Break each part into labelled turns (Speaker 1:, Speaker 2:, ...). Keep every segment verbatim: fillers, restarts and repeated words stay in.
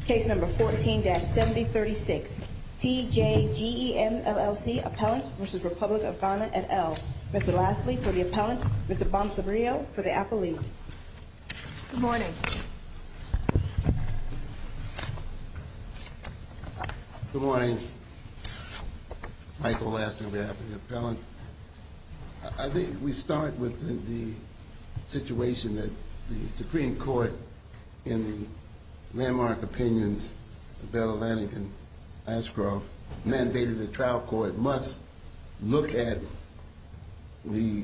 Speaker 1: Case number fourteen dash seventy thirty-six, T J G E M L L C, Appellant versus Republic of Ghana et al. Mister Lastly for the appellant, Mister Bamsabrio for the appellees.
Speaker 2: Good morning.
Speaker 3: Good morning. Michael Lastly on behalf of the appellant. I think we start with the, the situation that the Supreme Court in the landmark opinions of Bell Atlantic and Ashcroft mandated the trial court must look at the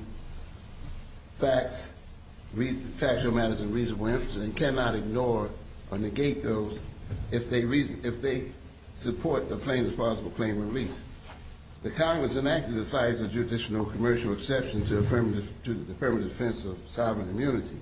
Speaker 3: facts, re, factual matters and reasonable inferences, and cannot ignore or negate those if they reason, if they support the plainest possible claim of release. The Congress enacted the FISA judicial commercial exception to affirmative to the affirmative defense of sovereign immunity,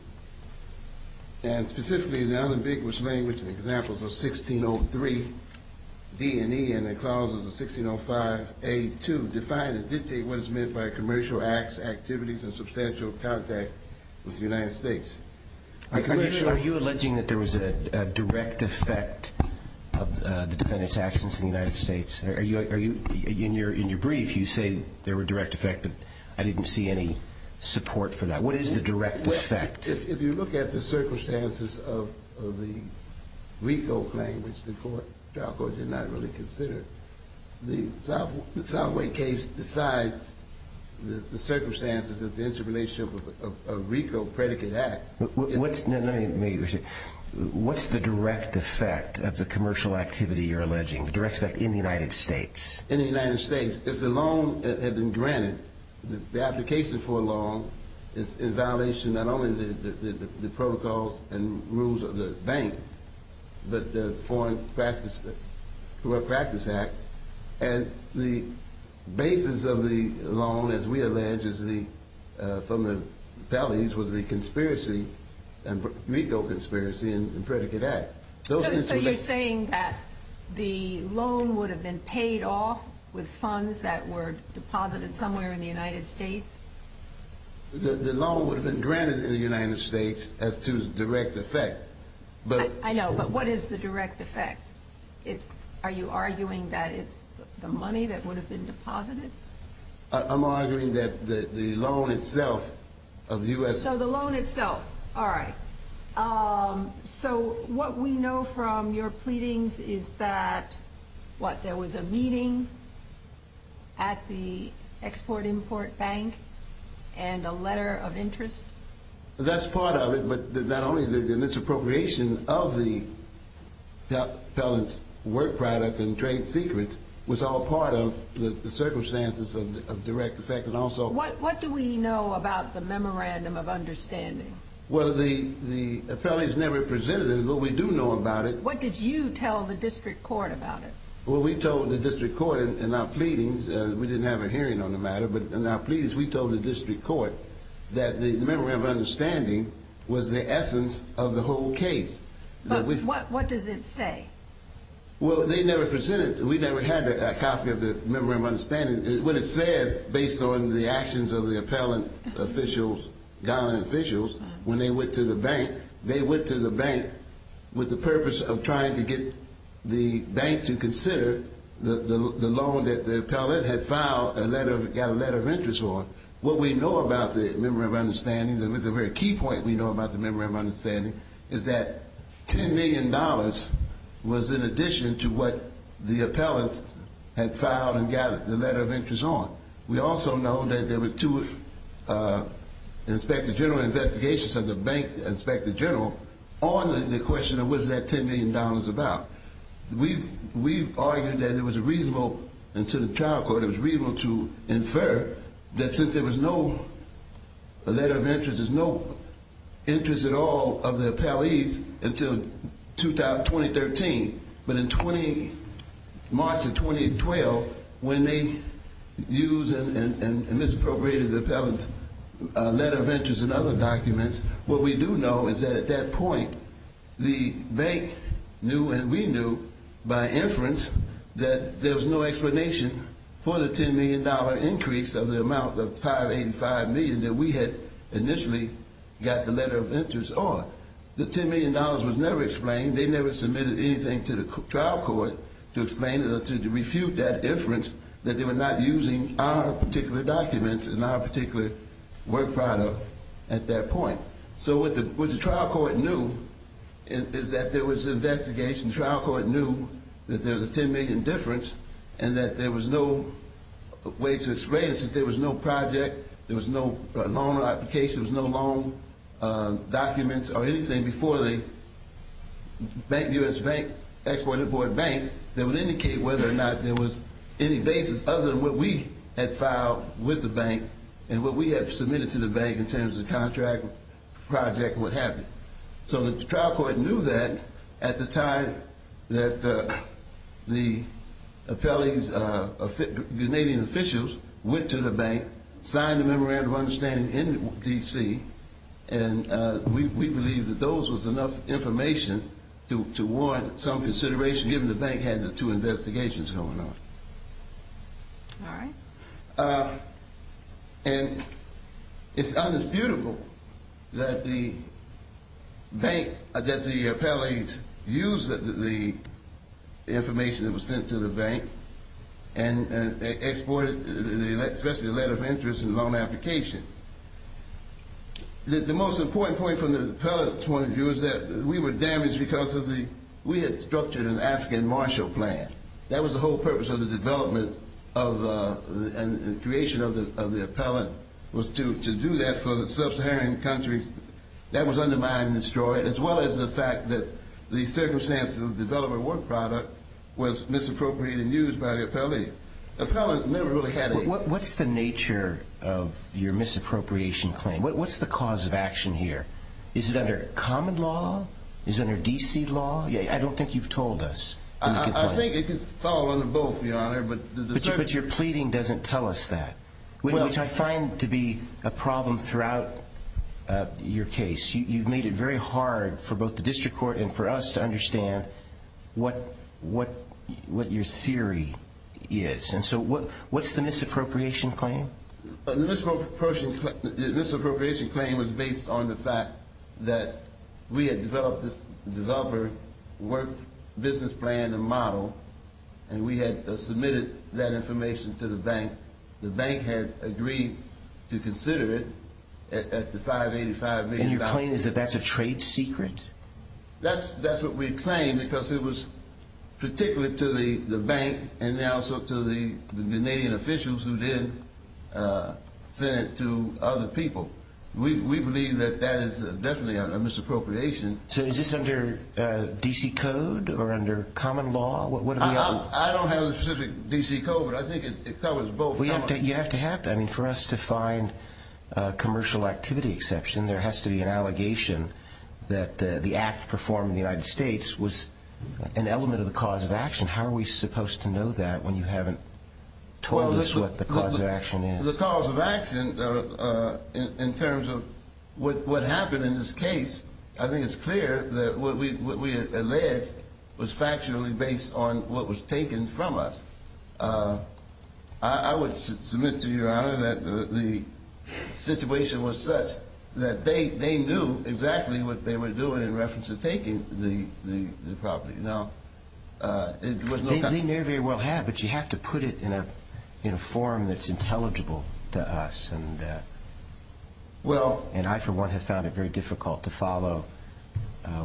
Speaker 3: and specifically the unambiguous language and examples of sixteen oh three D and E and the clauses of sixteen oh five A two define and dictate what is meant by commercial acts, activities, and substantial contact with the United States.
Speaker 4: Are, are, you, are you alleging that there was a, a direct effect of uh, the defendant's actions in the United States? Are you, are you in your in your brief? You say there were direct effect, but I didn't see any support for that. What is the direct
Speaker 3: well,
Speaker 4: effect?
Speaker 3: If, if you look at the circumstances of, of the RICO claim, which the court, trial court did not really consider, the South the Southway case decides the, the circumstances of the interrelationship of, of, of RICO predicate act.
Speaker 4: What's no, no, no, What's the direct effect of the commercial activity you're alleging? The direct effect in the United States?
Speaker 3: In the United States, if the loan had been granted, the, the application for a loan is in violation not only the, the, the, the protocols and rules of the bank, but the Foreign Practice Corrupt Practice Act, and the basis of the loan, as we allege, is the uh, from the appellees was the conspiracy and RICO conspiracy and, and predicate act. Those
Speaker 2: so, so you're saying that the loan would have been paid off with funds that were deposited somewhere in the United States?
Speaker 3: The, the loan would have been granted in the United States as to direct effect. But
Speaker 2: I, I know, but what is the direct effect? It's, are you arguing that it's the money that would have been deposited?
Speaker 3: I, I'm arguing that the, the loan itself of the U S
Speaker 2: So the loan itself. All right. Um, so what we know from your pleadings is that, what, there was a meeting at the Export-Import Bank and a letter of interest?
Speaker 3: That's part of it, but not only the, the misappropriation of the appellant's work product and trade secrets was all part of the, the circumstances of, of direct effect, and also...
Speaker 2: What, what do we know about the Memorandum of Understanding?
Speaker 3: Well, the, the appellees never presented it, but we do know about it.
Speaker 2: What did you tell the district court about it?
Speaker 3: Well, we told the district court in, in our pleadings, uh, we didn't have a hearing on the matter, but in our pleadings we told the district court that the Memorandum of Understanding was the essence of the whole case.
Speaker 2: But what, what does it say?
Speaker 3: Well, they never presented, we never had a, a copy of the Memorandum of Understanding. What it says, based on the actions of the appellant officials, Ghanaian officials, when they went to the bank, they went to the bank with the purpose of trying to get the bank to consider the, the, the loan that the appellant had filed a letter, got a letter of interest on. What we know about the Memorandum of Understanding, and the very key point we know about the Memorandum of Understanding, is that ten million dollars was in addition to what the appellant had filed and got the letter of interest on. We also know that there were two uh, Inspector General investigations of the Bank Inspector General on the, the question of what is that ten million dollars about. We we argued that it was a reasonable, and to the trial court, it was reasonable to infer that since there was no a letter of interest, there's no interest at all of the appellees until twenty thirteen. But in March of twenty twelve, when they used and, and, and misappropriated the appellant's uh, letter of interest and other documents, what we do know is that at that point, the bank knew and we knew by inference that there was no explanation for the ten million dollars increase of the amount of five hundred eighty-five million dollars that we had initially got the letter of interest on. the ten million dollars was never explained. They never submitted anything to the trial court to explain it or to refute that inference that they were not using our particular documents and our particular work product at that point. So what the, what the trial court knew is, is that there was an investigation. The trial court knew that there was a ten million dollars difference and that there was no way to explain it since there was no project, there was no uh, loan application, there was no loan uh, documents or anything before the bank, U S Bank, Export-Import Bank that would indicate whether or not there was any basis other than what we had filed with the bank and what we had submitted to the bank in terms of contract, project, what have you. So the trial court knew that at the time that uh, the appellees, uh, Canadian officials, went to the bank, signed a memorandum of understanding in D C, and uh, we, we believe that those was enough information to, to warrant some consideration, given the bank had the two investigations going on.
Speaker 2: All right.
Speaker 3: Uh, and it's undisputable that the bank, uh, that the appellees used the, the information that was sent to the bank and, and exported, the, especially the letter of interest and loan application. The, the most important point from the appellant's point of view is that we were damaged because of the, we had structured an African Marshall Plan. That was the whole purpose of the development of uh, the, and the creation of the of the appellant was to, to do that for the sub-Saharan countries. That was undermined and destroyed, as well as the fact that the circumstance of the development work product was misappropriated and used by the appellee. The appellant never really had a...
Speaker 4: What, what's the nature of your misappropriation claim? What, what's the cause of action here? Is it under common law? Is it under D C law? Yeah, I don't think you've told us.
Speaker 3: I, I think it could fall under both, Your Honor, but... The, the
Speaker 4: but, you, but your pleading doesn't tell us that, which,
Speaker 3: well,
Speaker 4: which I find to be a problem throughout uh, your case. You, you've made it very hard for both the district court and for us to understand what what what your theory is. And so what what's the misappropriation claim?
Speaker 3: Uh, the misappropriation, the misappropriation claim was based on the fact that we had developed this developer work business plan and model, and we had uh, submitted that information to the bank. The bank had agreed to consider it at, at the five hundred eighty-five million dollars.
Speaker 4: And your claim is that that's a trade secret?
Speaker 3: That's that's what we claim, because it was particular to the, the bank and also to the, the Canadian officials who then uh, sent it to other people. We we believe that that is definitely a, a misappropriation.
Speaker 4: So is this under uh, D C code or under common law? What, what are we?
Speaker 3: I, I, I don't have a specific D C code, but I think it, it covers both.
Speaker 4: We have to. You have to have that. I mean, for us to find a commercial activity exception, there has to be an allegation that uh, the act performed in the United States was an element of the cause of action. How are we supposed to know that when you haven't told
Speaker 3: well,
Speaker 4: us
Speaker 3: the,
Speaker 4: what the cause
Speaker 3: the,
Speaker 4: of action is?
Speaker 3: The cause of action, uh, uh, in, in terms of what what happened in this case, I think it's clear that what we what we alleged was factually based on what was taken from us. Uh, I, I would su- submit to Your Honor that the, the situation was such that they they knew exactly what they were doing in reference to taking the the, the property. Now, uh, it was no.
Speaker 4: They,
Speaker 3: Con-
Speaker 4: they may very well have, but you have to put it in a in a form that's intelligible to us, and uh,
Speaker 3: well,
Speaker 4: and I for one have found it very difficult to follow uh,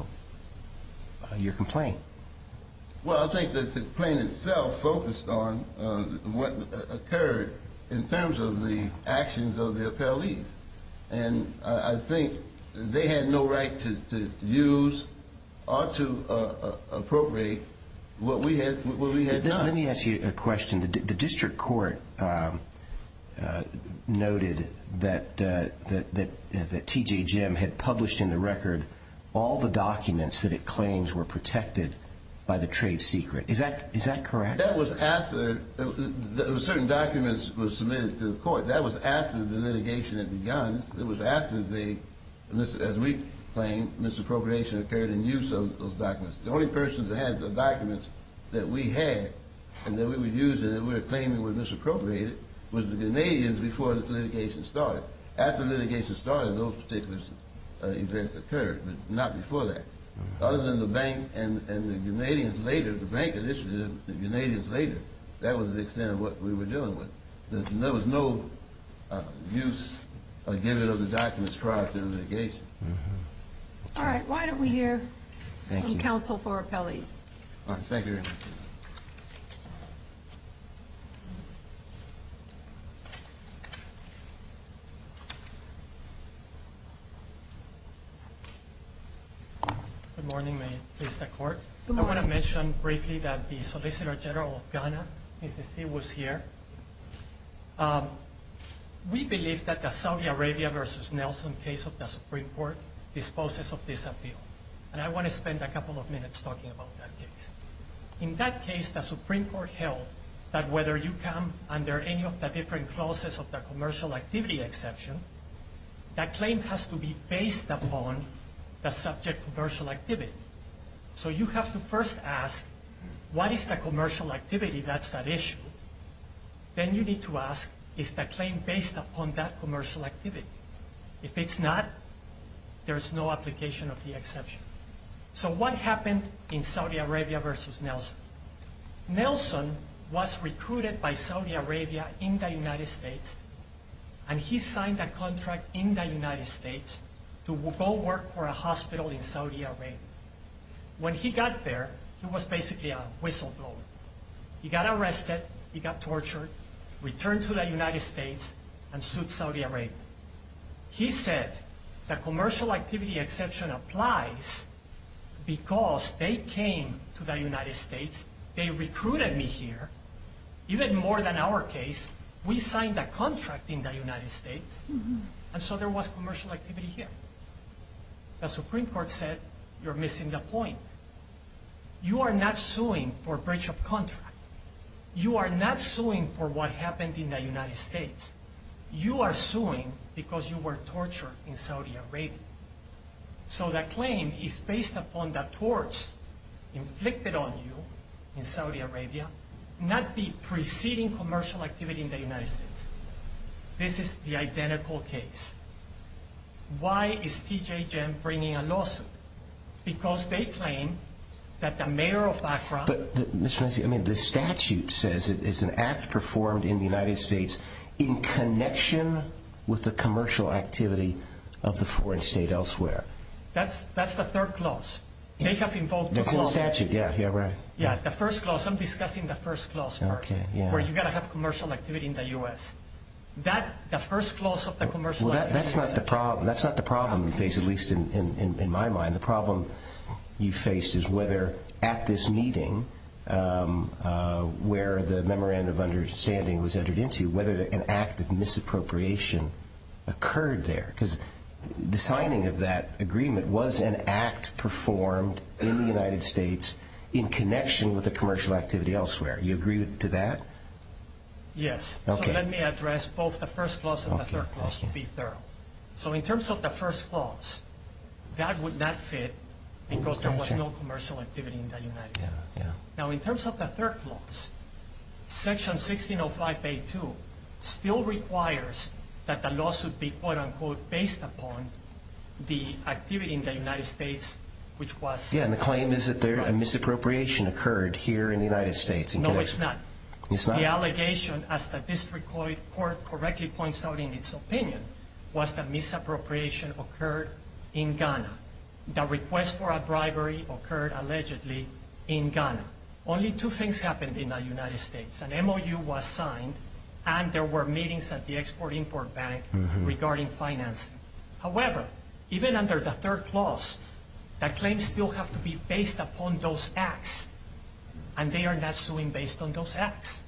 Speaker 4: uh, your complaint.
Speaker 3: Well, I think that the complaint itself focused on uh, what occurred in terms of the actions of the appellees. And I, I think they had no right to, to use or to uh, uh, appropriate what we had what we had
Speaker 4: let,
Speaker 3: done.
Speaker 4: Let me ask you a question. The, the district court um, uh, noted that uh, that that, uh, that T J Jim had published in the record all the documents that it claims were protected by the trade secret. Is that is that correct?
Speaker 3: That was after uh, certain documents were submitted to the court. That was after the litigation had begun. It was after the, as we claim, misappropriation occurred in use of those documents. The only persons that had the documents that we had and that we were using that we were claiming were misappropriated was the Canadians before this litigation started. After the litigation started, those particular uh, events occurred, but not before that. Mm-hmm. Other than the bank and, and the Canadians later, the bank had issued it, the Canadians later, that was the extent of what we were dealing with. There was no uh, use or giving of the documents prior to the litigation.
Speaker 2: Mm-hmm. All right, why don't we hear Thank from you. counsel for appellees?
Speaker 3: All right, thank you very much.
Speaker 5: Good morning, may it please the court.
Speaker 2: Good
Speaker 5: I want to
Speaker 2: morning.
Speaker 5: mention briefly that the Solicitor General of Ghana, Missus C, was here. Um, we believe that the Saudi Arabia versus Nelson case of the Supreme Court disposes of this appeal. And I want to spend a couple of minutes talking about that case. In that case, the Supreme Court held that whether you come under any of the different clauses of the commercial activity exception, that claim has to be based upon the subject commercial activity. So you have to first ask, what is the commercial activity that's at issue? Then you need to ask, is the claim based upon that commercial activity? If it's not, there's no application of the exception. So what happened in Saudi Arabia versus Nelson? Nelson was recruited by Saudi Arabia in the United States, and he signed a contract in the United States to go work for a hospital in Saudi Arabia. When he got there, he was basically a whistleblower. He got arrested, he got tortured, returned to the United States, and sued Saudi Arabia. He said the commercial activity exception applies because they came to the United States, they recruited me here. Even more than our case, we signed a contract in the United States, mm-hmm. and so there was commercial activity here. The Supreme Court said, you're missing the point. You are not suing for breach of contract. You are not suing for what happened in the United States. You are suing because you were tortured in Saudi Arabia. So the claim is based upon the torts inflicted on you in Saudi Arabia, not the preceding commercial activity in the United States. This is the identical case. Why is T J Gem bringing a lawsuit? Because they claim that the mayor of Accra...
Speaker 4: But, the, Mister Nancy, I mean, the statute says it is an act performed in the United States in connection with the commercial activity of the foreign state elsewhere.
Speaker 5: That's that's the third clause. They have invoked two
Speaker 4: That's in the
Speaker 5: clauses.
Speaker 4: statute, yeah, yeah, right.
Speaker 5: Yeah, the first clause, I'm discussing the first clause first,
Speaker 4: Okay, yeah.
Speaker 5: where you got to have commercial activity in the U S That the first clause of the commercial
Speaker 4: Well, that,
Speaker 5: activity
Speaker 4: that's not the
Speaker 5: exception.
Speaker 4: problem. That's not the problem you face, at least in, in, in my mind. The problem you faced is whether at this meeting, um, uh, where the memorandum of understanding was entered into, whether an act of misappropriation occurred there. Because the signing of that agreement was an act performed in the United States in connection with the commercial activity elsewhere. You agree to that?
Speaker 5: Yes.
Speaker 4: Okay.
Speaker 5: So let me address both the first clause and
Speaker 4: Okay,
Speaker 5: the third clause to
Speaker 4: thank you.
Speaker 5: be thorough. So in terms of the first clause, that would not fit because there was
Speaker 4: Sure.
Speaker 5: no commercial activity in the United
Speaker 4: Yeah,
Speaker 5: States.
Speaker 4: yeah.
Speaker 5: Now, in terms of the third clause, Section sixteen oh five A two still requires that the lawsuit be, quote-unquote, based upon the activity in the United States, which was...
Speaker 4: Yeah, and the claim is that there
Speaker 5: Right.
Speaker 4: a misappropriation occurred here in the United States. In
Speaker 5: No,
Speaker 4: connection.
Speaker 5: it's not.
Speaker 4: It's not?
Speaker 5: The allegation, as the district court correctly points out in its opinion, was that misappropriation occurred in Ghana. The request for a bribery occurred allegedly in Ghana. Only two things happened in the United States. An M O U was signed, and there were meetings at the Export-Import Bank
Speaker 4: Mm-hmm.
Speaker 5: regarding financing. However, even under the third clause, the claims still have to be based upon those acts, and they are not suing based on those acts.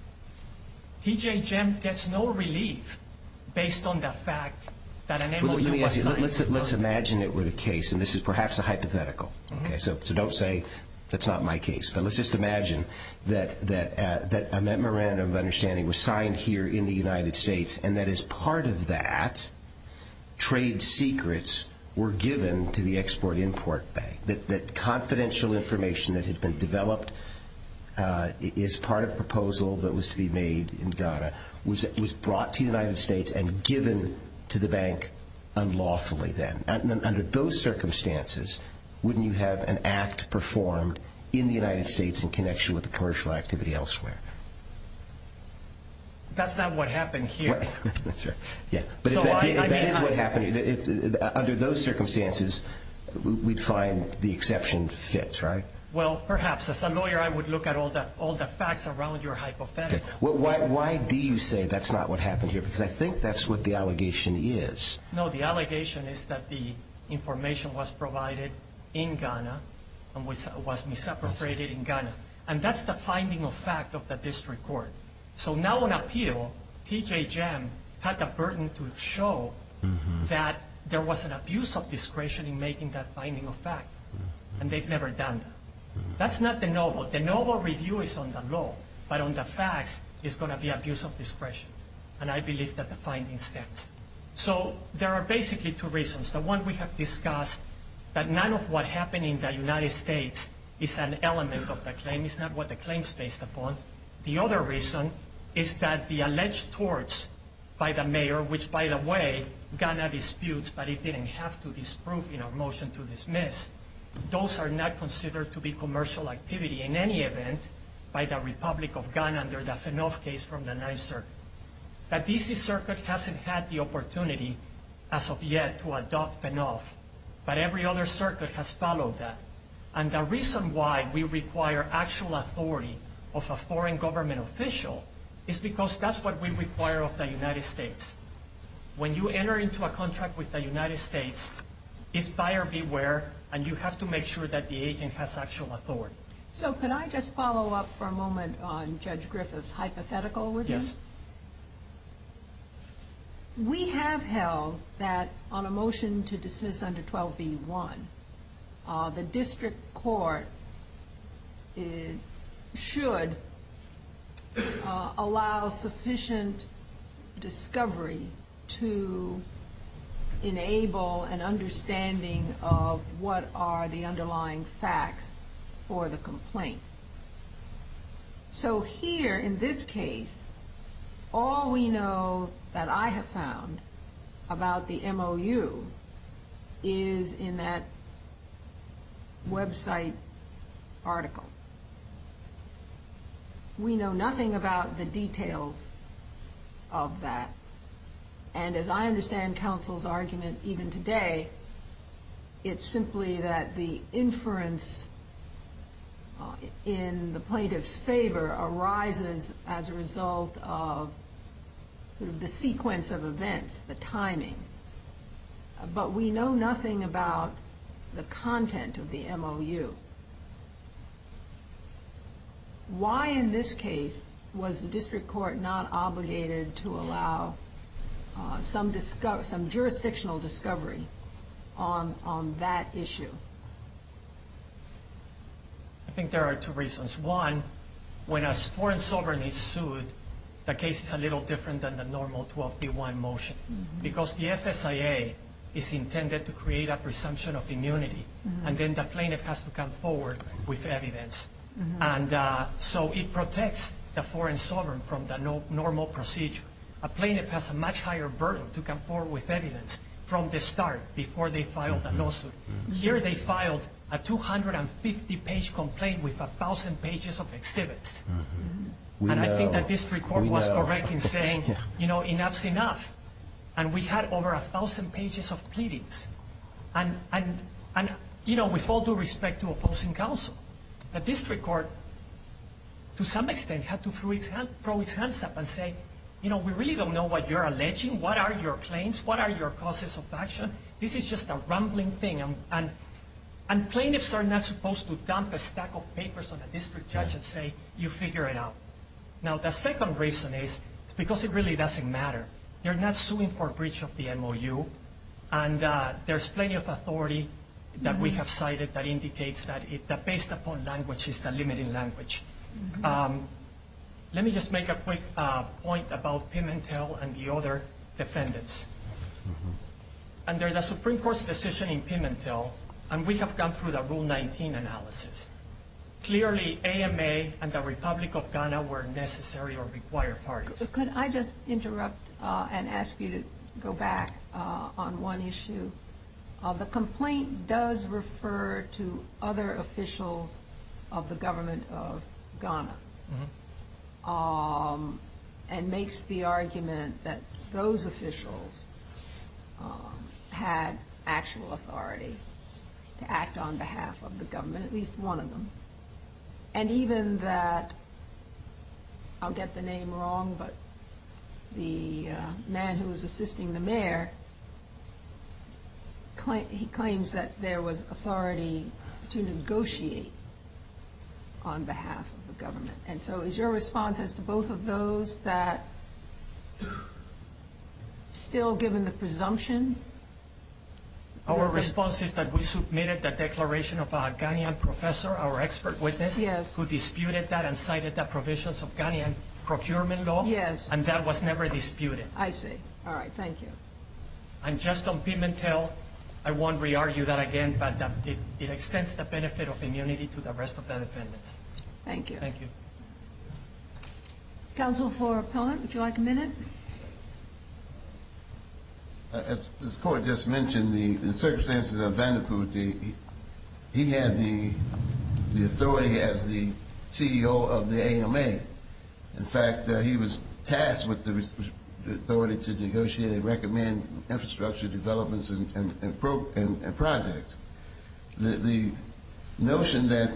Speaker 5: T J Gem gets no relief based on the fact that an M O U
Speaker 4: Well, let me
Speaker 5: was
Speaker 4: ask you,
Speaker 5: signed.
Speaker 4: let's, let's imagine it were the case, and this is perhaps a hypothetical.
Speaker 5: Mm-hmm.
Speaker 4: Okay, so, so don't say that's not my case, but let's just imagine that that uh, that a memorandum of understanding was signed here in the United States, and that as part of that, trade secrets were given to the Export-Import Bank. That that confidential information that had been developed uh, is part of a proposal that was to be made in Ghana was was brought to the United States and given to the bank unlawfully then? And under those circumstances, wouldn't you have an act performed in the United States in connection with a commercial activity elsewhere?
Speaker 5: That's not what happened here.
Speaker 4: That's right. Yeah, but
Speaker 5: So
Speaker 4: if that,
Speaker 5: I-
Speaker 4: if
Speaker 5: I
Speaker 4: that
Speaker 5: mean,
Speaker 4: is
Speaker 5: I-
Speaker 4: what happened, if, if, under those circumstances, we'd find the exception fits, right?
Speaker 5: Well, perhaps. As a lawyer, I would look at all the all the facts around your hypothetical.
Speaker 4: Okay. Well, why, why do you say that's not what happened here? Because I think that's what the allegation is.
Speaker 5: No, the allegation is that the information was provided in Ghana and was, was misappropriated in Ghana. And that's the finding of fact of the district court. So now on appeal, T J Gem had the burden to show mm-hmm. that there was an abuse of discretion in making that finding of fact. Mm-hmm. And they've never done that. Mm-hmm. That's not de novo. De novo review is on the law, but on the facts is going to be abuse of discretion. And I believe that the finding stands. So there are basically two reasons. The one we have discussed, that none of what happened in the United States is an element of the claim. It's not what the claim is based upon. The other reason is that the alleged torts by the mayor, which, by the way, Ghana disputes, but it didn't have to disprove in our motion to dismiss, those are not considered to be commercial activity in any event by the Republic of Ghana under the Fenof case from the Ninth Circuit. The D C Circuit hasn't had the opportunity as of yet to adopt Fenof, but every other circuit has followed that. And the reason why we require actual authority of a foreign government official is because that's what we require of the United States. When you enter into a contract with the United States, it's buyer beware, and you have to make sure that the agent has actual authority.
Speaker 2: So could I just follow up for a moment on Judge Griffith's hypothetical with you?
Speaker 5: Yes.
Speaker 2: We have held that on a motion to dismiss under twelve B one, uh, the district court is, should uh, allow sufficient discovery to enable an understanding of what are the underlying facts for the complaint. So here, in this case, all we know that I have found about the M O U is in that website article. We know nothing about the details of that. And as I understand counsel's argument even today, it's simply that the inference uh, in the plaintiff's favor arises as a result of sort of the sequence of events, the timing. Uh, but we know nothing about the content of the M O U. Why in this case was the district court not obligated to allow uh, some disco- some jurisdictional discovery on on that issue?
Speaker 5: I think there are two reasons. One, when a foreign sovereign is sued, the case is a little different than the normal twelve B one motion, mm-hmm. because the F S I A is intended to create a presumption of immunity, mm-hmm. and then the plaintiff has to come forward with evidence. Mm-hmm. And uh, so it protects the foreign sovereign from the no- normal procedure. A plaintiff has a much higher burden to come forward with evidence from the start before they filed mm-hmm. a lawsuit. Mm-hmm. Here they filed a two hundred fifty page complaint with one thousand pages of exhibits. Mm-hmm. And know. I think that district court we was know. correct in saying, yeah. you know, enough's enough. And we had over a thousand pages of pleadings. And, and, and, you know, with all due respect to opposing counsel, the district court, to some extent, had to throw its, hand, throw its hands up and say, you know, we really don't know what you're alleging. What are your claims? What are your causes of action? This is just a rambling thing. And, and, and plaintiffs are not supposed to dump a stack of papers on a district judge and say, you figure it out. Now, the second reason is it's because it really doesn't matter. They're not suing for breach of the M O U, and uh, there's plenty of authority that mm-hmm. we have cited that indicates that, it, that based upon language is the limiting language. Mm-hmm. Um, let me just make a quick uh, point about Pimentel and the other defendants. Mm-hmm. Under the Supreme Court's decision in Pimentel, and we have gone through the Rule nineteen analysis, clearly A M A and the Republic of Ghana were necessary or required parties.
Speaker 2: Could I just interrupt uh, and ask you to go back uh, on one issue. Uh, the complaint does refer to other officials of the government of Ghana, mm-hmm. um, and makes the argument that those officials um, had actual authority to act on behalf of the government, at least one of them. And even that, I'll get the name wrong, but the uh, man who was assisting the mayor, claim, he claims that there was authority to negotiate on behalf of the government. And so is your response as to both of those that still given the presumption?
Speaker 5: Our response is that we submitted the declaration of a Ghanaian professor, our expert witness,
Speaker 2: yes.
Speaker 5: who disputed that and cited the provisions of Ghanaian procurement law,
Speaker 2: yes.
Speaker 5: and that was never disputed.
Speaker 2: I see. All right, thank you.
Speaker 5: And just on Pimentel, I won't re-argue that again, but that it, it extends the benefit of immunity to the rest of the defendants.
Speaker 2: Thank you.
Speaker 5: Thank you.
Speaker 2: Counsel for appellant, would you like a minute?
Speaker 3: Uh, as the court just mentioned, the, the circumstances of Vanderpoot, the, he had the the authority as the C E O of the A M A. In fact, uh, he was tasked with the, the authority to negotiate and recommend infrastructure developments and, and, and, pro, and, and projects. The, the notion that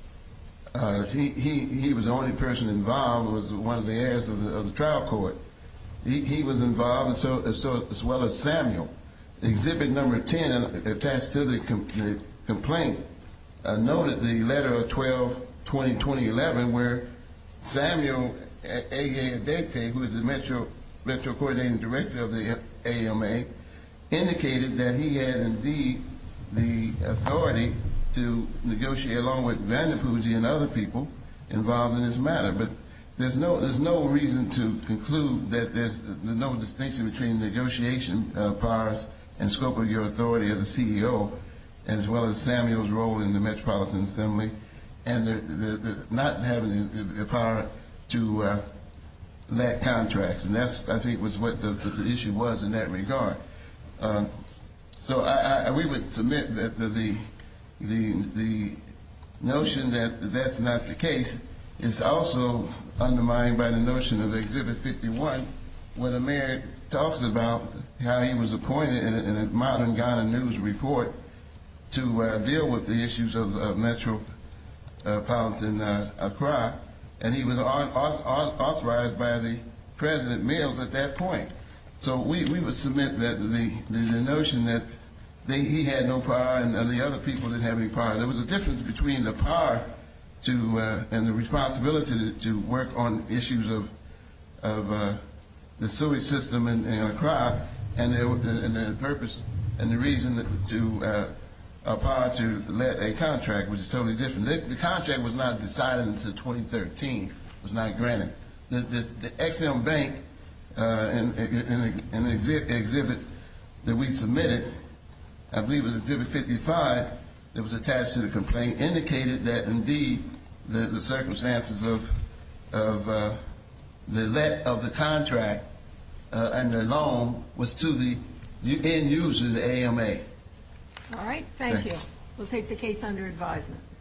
Speaker 3: uh, he, he, he was the only person involved was one of the heirs of the, of the trial court. He, he was involved, and so, so, as well as Samuel. Exhibit number ten, attached to the, com, the complaint, uh, noted the letter of twelve twenty twenty eleven, where Samuel Agay-Adete, who is the Metro, Metro Coordinating Director of the A M A, indicated that he had indeed the authority to negotiate along with Vanderpoot and other people involved in this matter. But There's no there's no reason to conclude that there's no distinction between negotiation uh, powers and scope of your authority as a C E O, as well as Samuel's role in the Metropolitan Assembly, and the, the, the not having the, the power to uh, let contracts. And that's, I think, was what the, the, the issue was in that regard. Uh, so I, I, we would submit that the the the, the notion that that's not the case is also undermined by the notion of Exhibit fifty-one, where the mayor talks about how he was appointed in a, in a modern Ghana News report to uh, deal with the issues of, of Metropolitan uh, Accra, and he was on, on, authorized by the President Mills at that point. So we, we would submit that the, the, the notion that they, he had no power and, and the other people didn't have any power. There was a difference between the power to uh, and the responsibility to, to work on issues of of uh, the sewage system in, in Accra, and the, and the purpose and the reason that to uh, a power to let a contract, which is totally different. The, the contract was not decided until twenty thirteen. Was not granted. The, the, the X M Bank uh, in, in, in the exhibit, exhibit that we submitted, I believe it was Exhibit fifty-five, that was attached to the complaint, indicated that indeed the, the circumstances of of uh, the let of the contract uh, and the loan was to the end user, the A M A.
Speaker 2: All right, thank, thank
Speaker 3: you.
Speaker 2: you. We'll take the case under advisement.